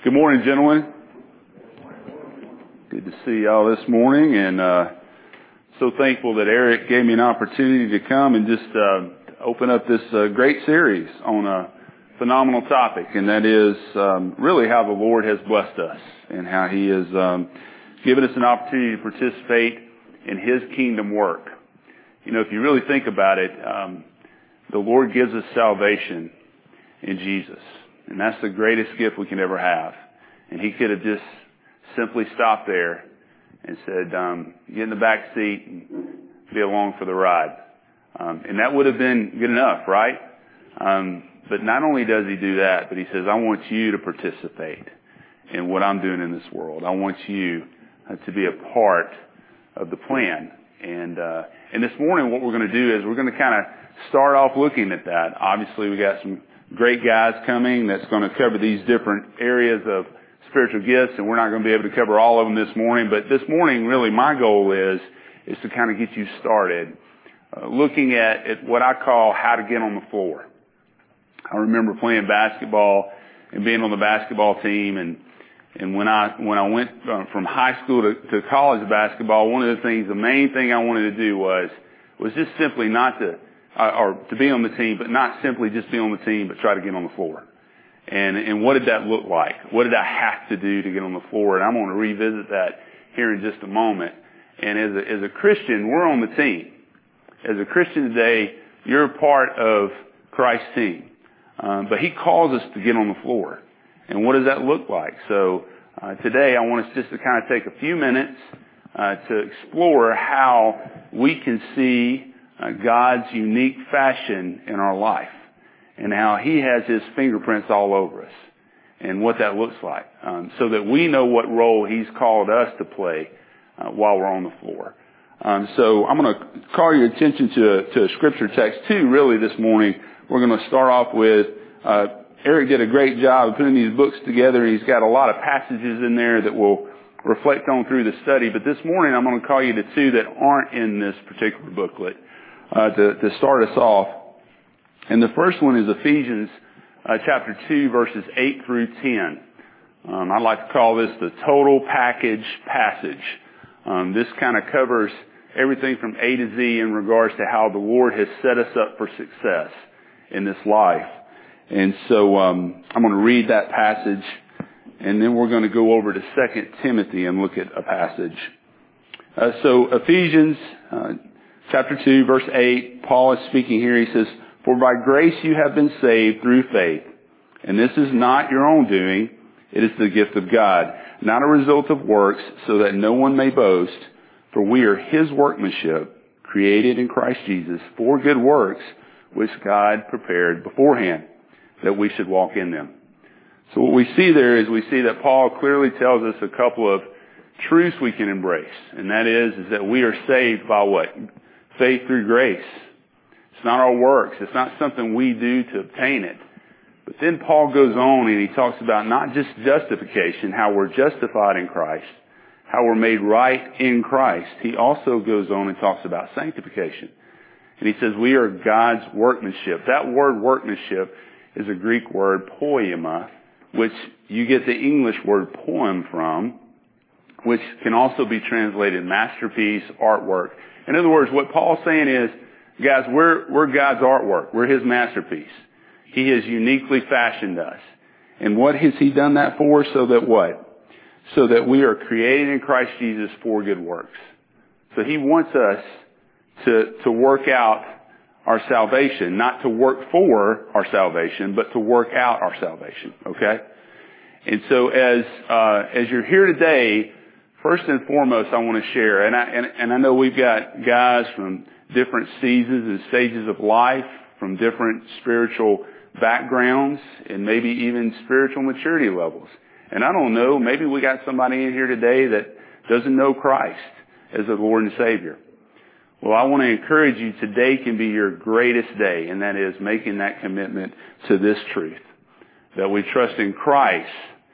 Good morning, gentlemen. Good to see y'all this morning, and so thankful that Eric gave me an opportunity to come and just open up this great series on a phenomenal topic, and that is really how the Lord has blessed us and how He has given us an opportunity to participate in His kingdom work. You know, if you really think about it, the Lord gives us salvation in Jesus. And that's the greatest gift we can ever have. And He could have just simply stopped there and said, get in the back seat and be along for the ride. And that would have been good enough, right? But not only does He do that, but He says, I want you to participate in what I'm doing in this world. I want you to be a part of the plan. And this morning what we're going to do is we're going to kind of start off looking at that. Obviously we got some great guys coming that's going to cover these different areas of spiritual gifts, and we're not going to be able to cover all of them this morning. But this morning, really, my goal is to kind of get you started looking at what I call how to get on the floor. I remember playing basketball and being on the basketball team, and when I went from high school to college basketball, one of the things, the main thing I wanted to do was just simply not to be on the team, but not simply just be on the team, but try to get on the floor. And what did that look like? What did I have to do to get on the floor? And I'm going to revisit that here in just a moment. And as a Christian, we're on the team. As a Christian today, you're a part of Christ's team. But He calls us to get on the floor. And what does that look like? So today I want us just to kind of take a few minutes to explore how we can see God's unique fashion in our life and how He has His fingerprints all over us and what that looks like, so that we know what role He's called us to play while we're on the floor. So I'm going to call your attention to a scripture text too, really, this morning. We're going to start off with, Eric did a great job of putting these books together. He's got a lot of passages in there that we'll reflect on through the study. But this morning I'm going to call you to two that aren't in this particular booklet. To start us off. And the first one is Ephesians chapter 2, verses 8 through 10. I'd like to call this the total package passage. This kind of covers everything from A to Z in regards to how the Lord has set us up for success in this life. And so I'm going to read that passage, and then we're going to go over to 2 Timothy and look at a passage. So Ephesians chapter 2, verse 8, Paul is speaking here. He says, "For by grace you have been saved through faith, and this is not your own doing, it is the gift of God, not a result of works, so that no one may boast. For we are His workmanship, created in Christ Jesus for good works, which God prepared beforehand, that we should walk in them." So what we see there is we see that Paul clearly tells us a couple of truths we can embrace, and that is that we are saved by what? Faith through grace. It's not our works. It's not something we do to obtain it. But then Paul goes on and he talks about not just justification, how we're justified in Christ, how we're made right in Christ. He also goes on and talks about sanctification. And he says we are God's workmanship. That word workmanship is a Greek word, poema, which you get the English word poem from, which can also be translated masterpiece, artwork. In other words, what Paul's saying is, guys, we're God's artwork. We're His masterpiece. He has uniquely fashioned us. And what has He done that for? So that what? So that we are created in Christ Jesus for good works. So He wants us to work out our salvation, not to work for our salvation, but to work out our salvation. Okay? And so as you're here today, first and foremost, I want to share, and I know we've got guys from different seasons and stages of life, from different spiritual backgrounds, and maybe even spiritual maturity levels. And I don't know, maybe we got somebody in here today that doesn't know Christ as the Lord and Savior. Well, I want to encourage you, today can be your greatest day, and that is making that commitment to this truth, that we trust in Christ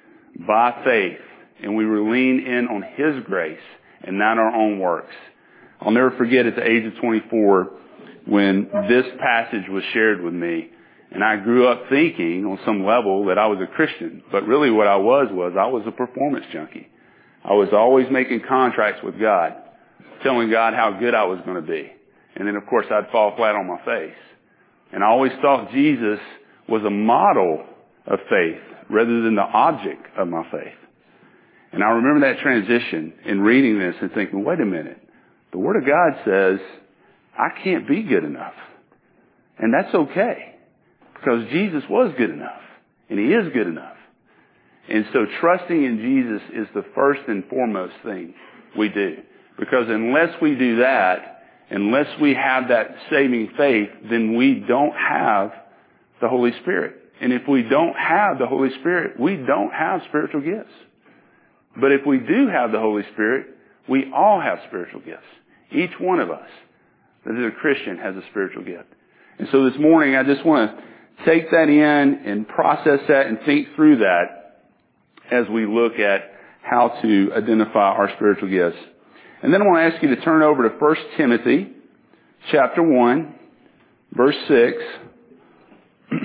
by faith, and we lean in on His grace and not our own works. I'll never forget at the age of 24 when this passage was shared with me, And I grew up thinking on some level that I was a Christian. But really what I was a performance junkie. I was always making contracts with God, telling God how good I was going to be. And then, of course, I'd fall flat on my face. And I always thought Jesus was a model of faith rather than the object of my faith. And I remember that transition in reading this and thinking, wait a minute. The Word of God says I can't be good enough. And that's okay. Because Jesus was good enough. And He is good enough. And so trusting in Jesus is the first and foremost thing we do. Because unless we do that, unless we have that saving faith, then we don't have the Holy Spirit. And if we don't have the Holy Spirit, we don't have spiritual gifts. But if we do have the Holy Spirit, we all have spiritual gifts. Each one of us that is a Christian has a spiritual gift. And so this morning I just want to take that in and process that and think through that as we look at how to identify our spiritual gifts. And then I want to ask you to turn over to 1 Timothy chapter 1, verse 6.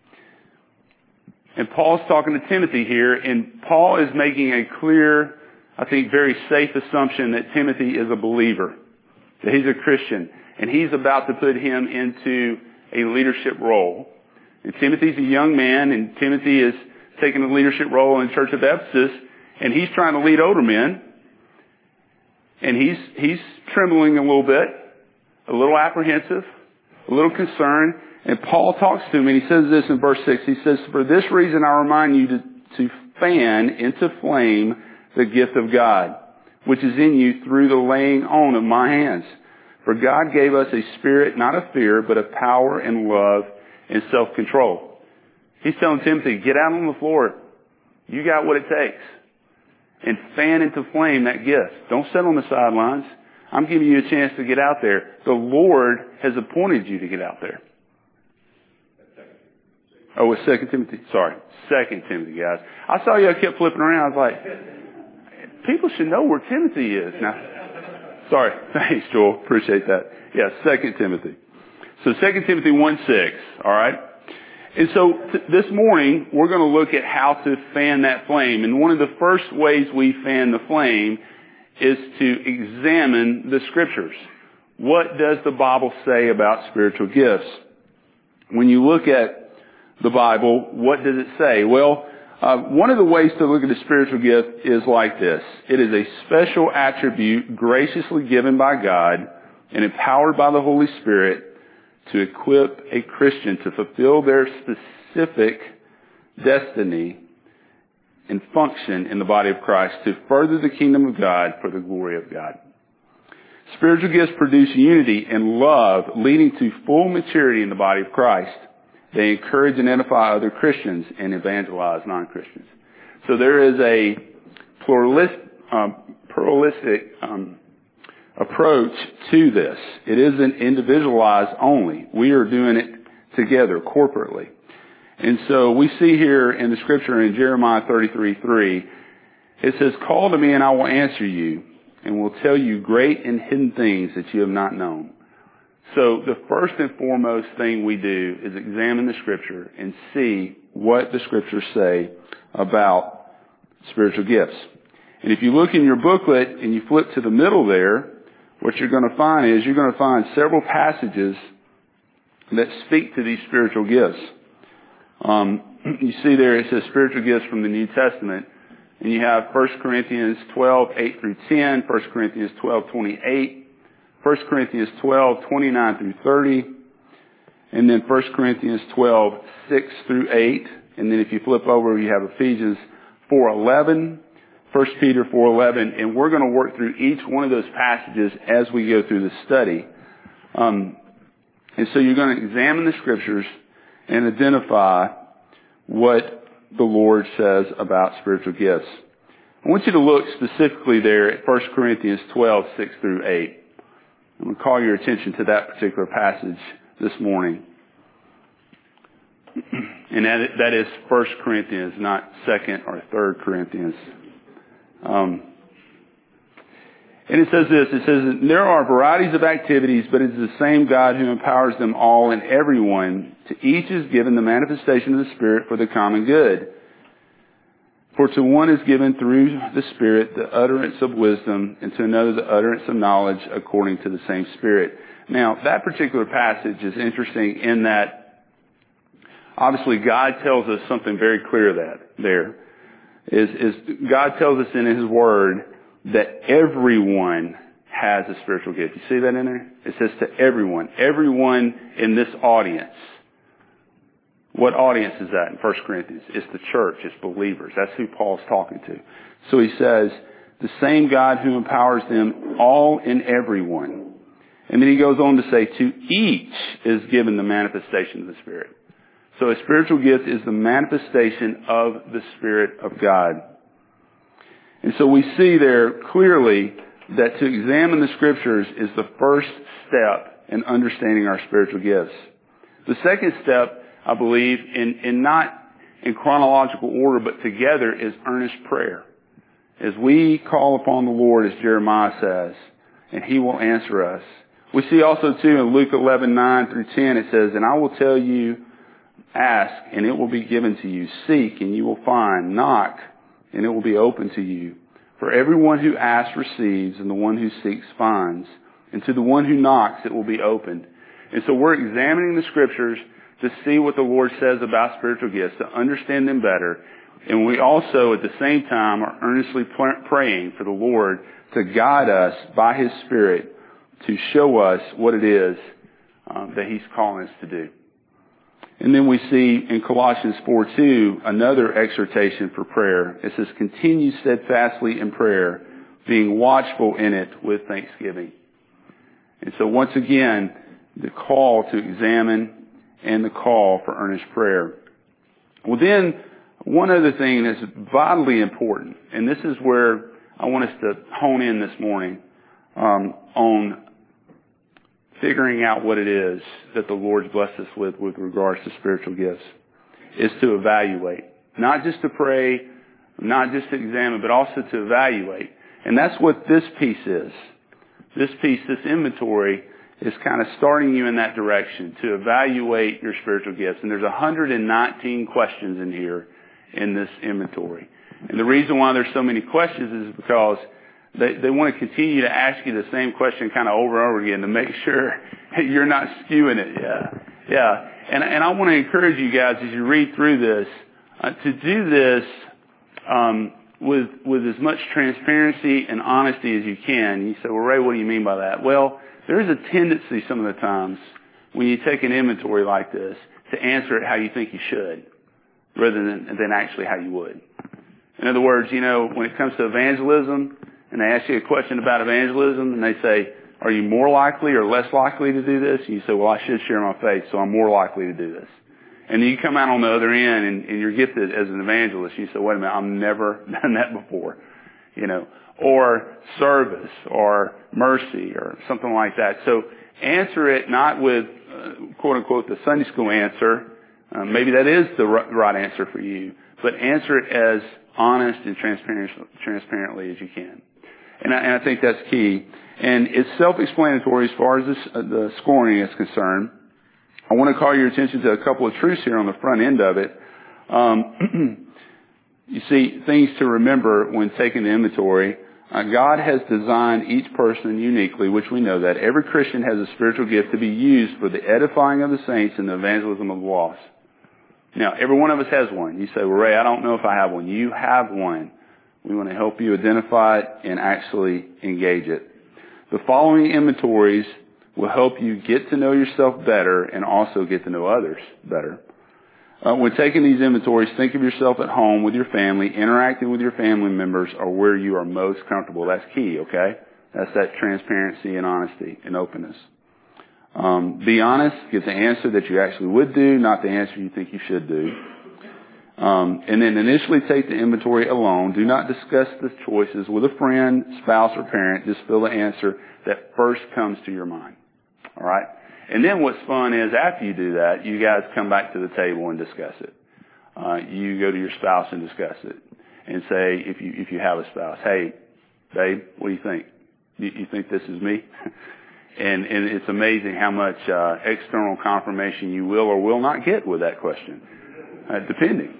And Paul's talking to Timothy here, and Paul is making a clear, I think very safe assumption that Timothy is a believer, that he's a Christian, and he's about to put him into a leadership role. And Timothy's a young man, and Timothy is taking a leadership role in the church of Ephesus, and he's trying to lead older men. And he's trembling a little bit, a little apprehensive, a little concerned. And Paul talks to him, and he says this in verse 6. He says, "For this reason I remind you to fan into flame the gift of God, which is in you through the laying on of my hands. For God gave us a spirit not of fear, but of power and love and self-control." He's telling Timothy, get out on the floor. You got what it takes. And fan into flame that gift. Don't sit on the sidelines. I'm giving you a chance to get out there. The Lord has appointed you to get out there. Oh, it's 2 Timothy. Sorry. 2 Timothy, guys. I saw you. I kept flipping around. I was like, people should know where Timothy is. Now, sorry. Thanks, Joel. Appreciate that. Yeah, 2 Timothy. So 2 Timothy 1:6. All right. And so this morning, we're going to look at how to fan that flame. And one of the first ways we fan the flame is to examine the Scriptures. What does the Bible say about spiritual gifts? When you look at the Bible, what does it say? Well, one of the ways to look at a spiritual gift is like this. It is a special attribute graciously given by God and empowered by the Holy Spirit to equip a Christian to fulfill their specific destiny and function in the body of Christ to further the kingdom of God for the glory of God. Spiritual gifts produce unity and love, leading to full maturity in the body of Christ. They encourage and edify other Christians and evangelize non-Christians. So there is a pluralistic approach to this. It isn't individualized only. We are doing it together, corporately. And so we see here in the Scripture in Jeremiah 33:3, it says, "Call to me and I will answer you and will tell you great and hidden things that you have not known." So the first and foremost thing we do is examine the Scripture and see what the Scriptures say about spiritual gifts. And if you look in your booklet and you flip to the middle there, what you're going to find is you're going to find several passages that speak to these spiritual gifts. You see there it says spiritual gifts from the New Testament. And you have 1 Corinthians 12:8 through 10, 1 Corinthians 12:28, 1 Corinthians 12:29 through 30, and then 1 Corinthians 12:6 through 8. And then if you flip over, you have Ephesians 4:11, 1 Peter 4:11, and we're going to work through each one of those passages as we go through the study. And so you're going to examine the Scriptures and identify what the Lord says about spiritual gifts. I want you to look specifically there at 1 Corinthians 12:6 through 8. I'm going to call your attention to that particular passage this morning. And that is 1 Corinthians, not 2nd or 3rd Corinthians. And it says this, it says, there are varieties of activities, but it is the same God who empowers them all and everyone. To each is given the manifestation of the Spirit for the common good. For to one is given through the Spirit the utterance of wisdom, and to another the utterance of knowledge according to the same Spirit. Now, that particular passage is interesting in that obviously God tells us something very clear God tells us in His Word that everyone has a spiritual gift. You see that in there? It says to everyone. Everyone in this audience. What audience is that in 1 Corinthians? It's the church. It's believers. That's who Paul's talking to. So he says, the same God who empowers them all and everyone. And then he goes on to say, to each is given the manifestation of the Spirit. So a spiritual gift is the manifestation of the Spirit of God. And so we see there clearly that to examine the Scriptures is the first step in understanding our spiritual gifts. The second step, I believe, in not in chronological order, but together, is earnest prayer. As we call upon the Lord, as Jeremiah says, and He will answer us. We see also too in Luke 11:9 through 10, it says, and I will tell you, ask, and it will be given to you. Seek, and you will find. Knock, and it will be open to you. For everyone who asks receives, and the one who seeks finds. And to the one who knocks, it will be opened. And so we're examining the Scriptures to see what the Lord says about spiritual gifts, to understand them better. And we also, at the same time, are earnestly praying for the Lord to guide us by His Spirit to show us what it is that He's calling us to do. And then we see in Colossians 4:2 another exhortation for prayer. It says, continue steadfastly in prayer, being watchful in it with thanksgiving. And so once again, the call to examine and the call for earnest prayer. Well then, one other thing that's vitally important, and this is where I want us to hone in this morning, on figuring out what it is that the Lord's blessed us with regards to spiritual gifts, is to evaluate. Not just to pray, not just to examine, but also to evaluate. And that's what this piece is. This piece, this inventory, is kind of starting you in that direction, to evaluate your spiritual gifts. And there's 119 questions in here in this inventory. And the reason why there's so many questions is because they want to continue to ask you the same question kind of over and over again to make sure you're not skewing it. Yeah. And I want to encourage you guys as you read through this to do this with as much transparency and honesty as you can. You say, well, Ray, what do you mean by that? Well, there is a tendency some of the times when you take an inventory like this to answer it how you think you should rather than actually how you would. In other words, when it comes to evangelism, and they ask you a question about evangelism, and they say, are you more likely or less likely to do this? And you say, well, I should share my faith, so I'm more likely to do this. And then you come out on the other end, and you're gifted as an evangelist. You say, wait a minute, I've never done that before. Or service, or mercy, or something like that. So answer it not with, quote unquote, the Sunday school answer. Maybe that is the right answer for you. But answer it as honest and transparently as you can. And I think that's key. And it's self-explanatory as far as the scoring is concerned. I want to call your attention to a couple of truths here on the front end of it. You see, things to remember when taking the inventory. God has designed each person uniquely, which we know that. Every Christian has a spiritual gift to be used for the edifying of the saints and the evangelism of the lost. Now, every one of us has one. You say, well, Ray, I don't know if I have one. You have one. We want to help you identify it and actually engage it. The following inventories will help you get to know yourself better and also get to know others better. When taking these inventories, think of yourself at home with your family, interacting with your family members, or where you are most comfortable. That's key, okay? That's that transparency and honesty and openness. Be honest. Give the answer that you actually would do, not the answer you think you should do. And then initially take the inventory alone. Do not discuss the choices with a friend, spouse, or parent. Just fill the answer that first comes to your mind. All right? And then what's fun is after you do that, you guys come back to the table and discuss it. You go to your spouse and discuss it. And say, if you have a spouse, hey, babe, what do you think? You think this is me? And it's amazing how much external confirmation you will or will not get with that question, depending.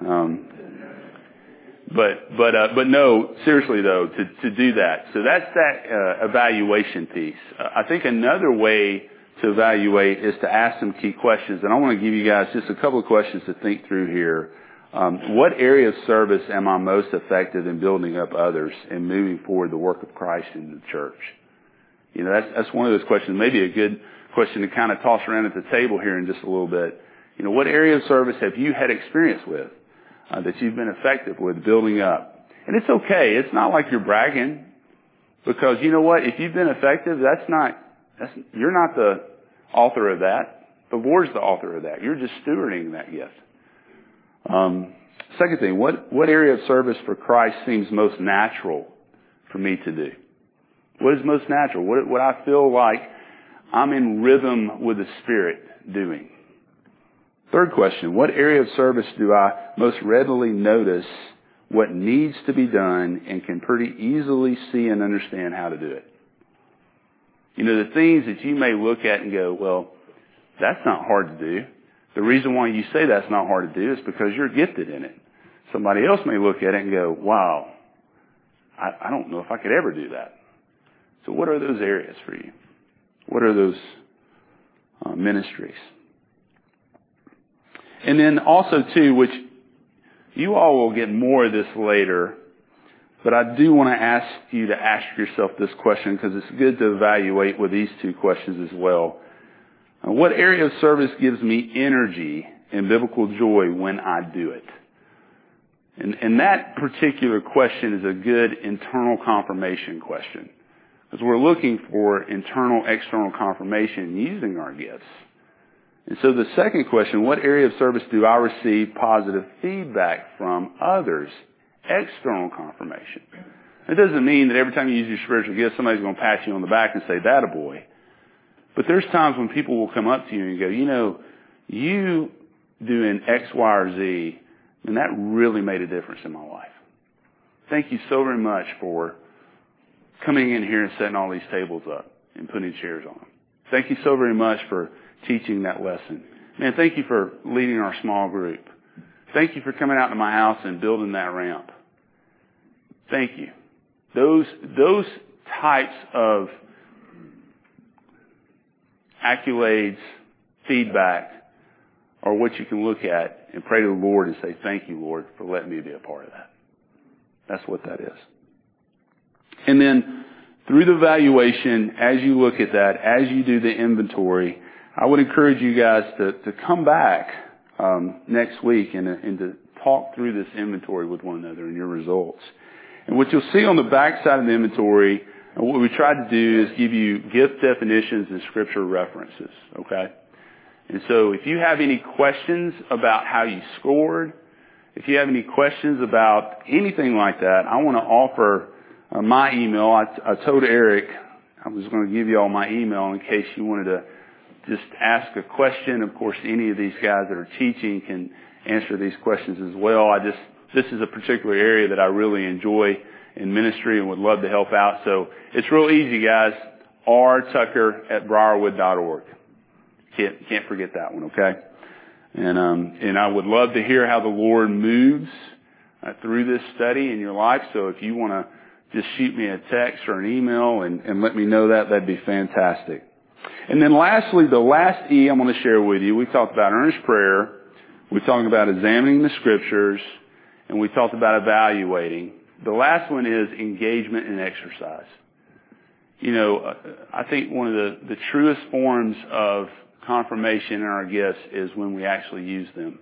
But no, seriously though, to do that. So that's that evaluation piece. I think another way to evaluate is to ask some key questions, and I want to give you guys just a couple of questions to think through here. What area of service am I most effective in building up others and moving forward the work of Christ in the church? You know, that's one of those questions, maybe a good question to kind of toss around at the table here in just a little bit. You know, what area of service have you had experience with that you've been effective with building up? And it's okay. It's not like you're bragging, because you know what? If you've been effective, you're not the author of that. The Lord's the author of that. You're just stewarding that gift. Second thing, what area of service for Christ seems most natural for me to do? What is most natural? What I feel like I'm in rhythm with the Spirit doing? Third question, what area of service do I most readily notice what needs to be done and can pretty easily see and understand how to do it? You know, the things that you may look at and go, well, that's not hard to do. The reason why you say that's not hard to do is because you're gifted in it. Somebody else may look at it and go, wow, I don't know if I could ever do that. So what are those areas for you? What are those ministries? And then also, too, which you all will get more of this later, but I do want to ask you to ask yourself this question, because it's good to evaluate with these two questions as well. What area of service gives me energy and biblical joy when I do it? And that particular question is a good internal confirmation question, because we're looking for internal, external confirmation using our gifts. And so the second question, what area of service do I receive positive feedback from others? External confirmation. It doesn't mean that every time you use your spiritual gift, somebody's going to pat you on the back and say, "That a boy." But there's times when people will come up to you and go, you know, you doing X, Y, or Z, and that really made a difference in my life. Thank you so very much for coming in here and setting all these tables up and putting chairs on them. Thank you so very much for teaching that lesson. Man, thank you for leading our small group. Thank you for coming out to my house and building that ramp. Thank you. Those types of accolades, feedback, are what you can look at and pray to the Lord and say, thank you, Lord, for letting me be a part of that. That's what that is. And then through the evaluation, as you look at that, as you do the inventory, I would encourage you guys to come back next week and to talk through this inventory with one another and your results. And what you'll see on the back side of the inventory, and what we tried to do is give you gift definitions and scripture references, okay? And so if you have any questions about how you scored, if you have any questions about anything like that, I want to offer my email. I told Eric I was going to give you all my email in case you wanted to just ask a question. Of course, any of these guys that are teaching can answer these questions as well. This is a particular area that I really enjoy in ministry and would love to help out. So it's real easy, guys. rtucker@briarwood.org. Can't forget that one, okay? And I would love to hear how the Lord moves through this study in your life. So if you want to just shoot me a text or an email and let me know that'd be fantastic. And then lastly, the last E I'm going to share with you, we talked about earnest prayer, we talked about examining the scriptures, and we talked about evaluating. The last one is engagement and exercise. You know, I think one of the truest forms of confirmation in our gifts is when we actually use them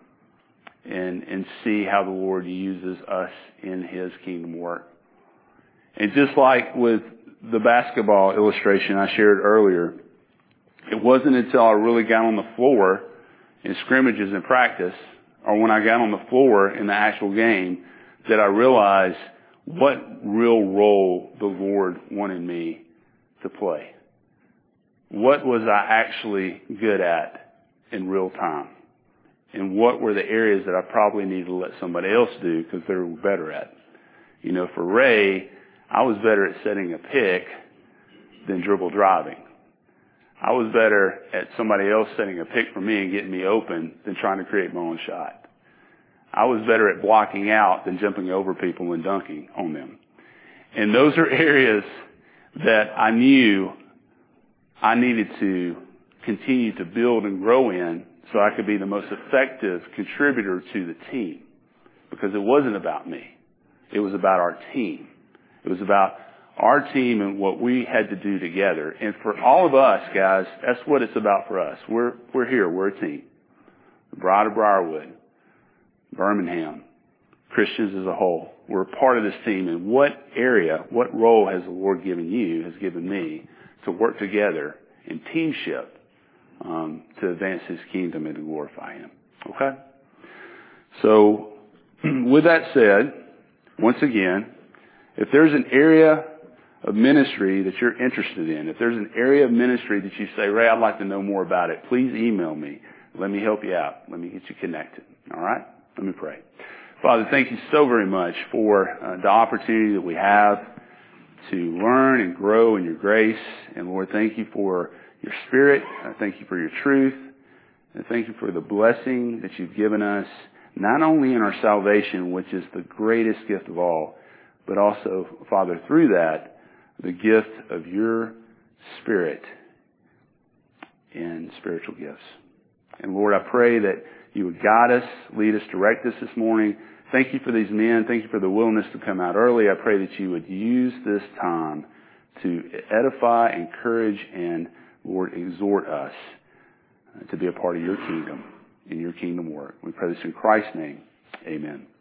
and see how the Lord uses us in His kingdom work. And just like with the basketball illustration I shared earlier, it wasn't until I really got on the floor in scrimmages and practice, or when I got on the floor in the actual game, that I realized what real role the Lord wanted me to play. What was I actually good at in real time? And what were the areas that I probably needed to let somebody else do because they were better at? You know, for Ray, I was better at setting a pick than dribble driving. I was better at somebody else setting a pick for me and getting me open than trying to create my own shot. I was better at blocking out than jumping over people and dunking on them. And those are areas that I knew I needed to continue to build and grow in so I could be the most effective contributor to the team. Because it wasn't about me. It was about our team. It was about our team and what we had to do together. And for all of us, guys, that's what it's about for us. We're here. We're a team. The Bride of Briarwood, Birmingham, Christians as a whole. We're a part of this team. And what area, what role has the Lord given you, has given me to work together in teamship to advance His kingdom and to glorify Him? Okay? So, with that said, once again, if there's an area of ministry that you're interested in, if there's an area of ministry that you say, Ray, I'd like to know more about it, please email me. Let me help you out. Let me get you connected. All right? Let me pray. Father, thank you so very much for the opportunity that we have to learn and grow in your grace. And Lord, thank you for your Spirit. I thank you for your truth. And thank you for the blessing that you've given us, not only in our salvation, which is the greatest gift of all, but also, Father, through that, the gift of your Spirit in spiritual gifts. And Lord, I pray that you would guide us, lead us, direct us this morning. Thank you for these men. Thank you for the willingness to come out early. I pray that you would use this time to edify, encourage, and, Lord, exhort us to be a part of your kingdom, in your kingdom work. We pray this in Christ's name. Amen.